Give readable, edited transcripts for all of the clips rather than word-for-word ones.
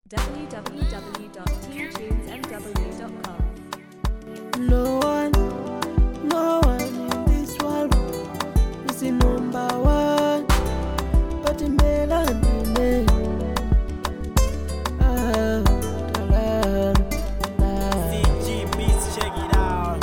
www.teamtunesmw.com. No one in this world is the number one, but the melanin. CG Beats, check it out.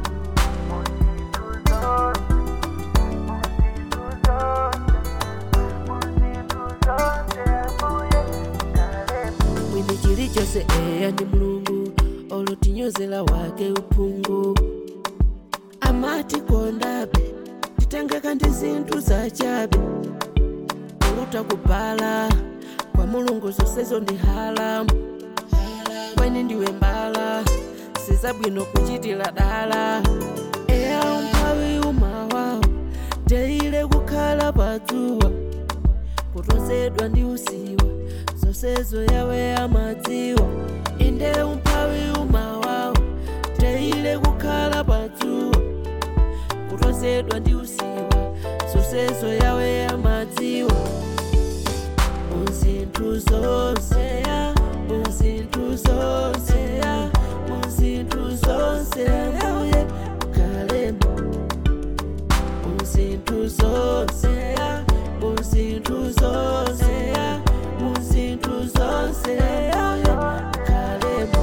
Mwini chiri chose ndi mulungu olotinyozela wake uphungu amati kondabe titengeka ndi zinthu zachabe kuluta kupala kwa mulungu zonsezo ndi halamu kwene ndiwe mbala sizabwino kuchitira dala eya umphawi umawawo teile kukhala padzuwa kutozedwa ndi usiwa zonsezo yawe amadziwa inde umphawi umawawo teile kukhala padzuwa kutozedwa ndi usiwa zonsezo yawe amadziwa muzinthu zonse muzinthu zonse muzinthu zonse mbuye mukhalemo muzinthu zonse muzinthu zonse muzinthu zonse mbuye mukhalemo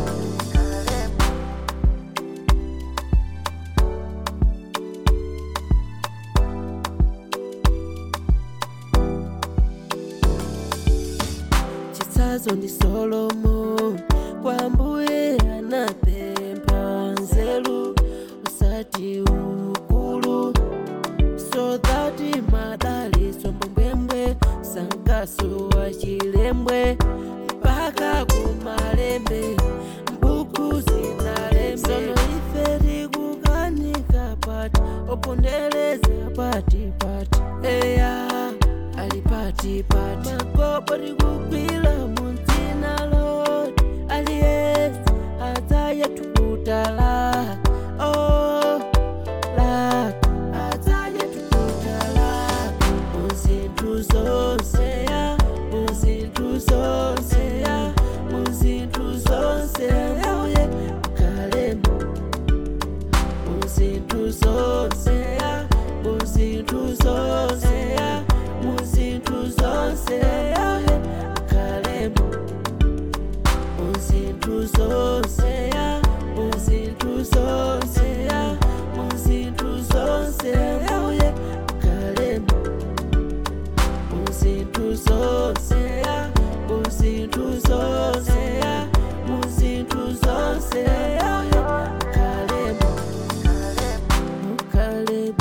chitsazo ndi Solomon kwa mbuye anapempha nzeru usati ukulu so that madalitso mbwembwe sankaso wa chilembwe mpaka kumalembe mbuku zinalembe sono ife tikukanika pati opondereza patipati eya ali patipati magobo tikugwira mundzina loti aliyese adzaya tukutala oh laka adzaya tukutala muzinthu zonse muzinthu zonse muzinthu zonse mbuye mukhalemo muzinthu zonse muzinthu zonse muzinthu zonse mbuye mukhalemo muzinthu zonse muzinthu zonse muzinthu zonse mbuye mukhalemo muzinthu zonse muzinthu zonse muzinthu zonse mbuye mukhalemo mukhalemo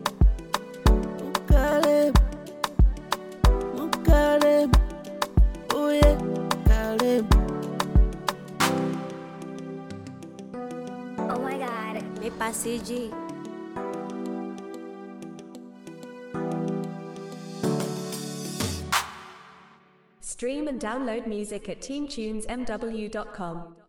mukhalemo mukhalemo uye mukhalemo. Oh my god, me passei de. Stream and download music at teamtunesmw.com.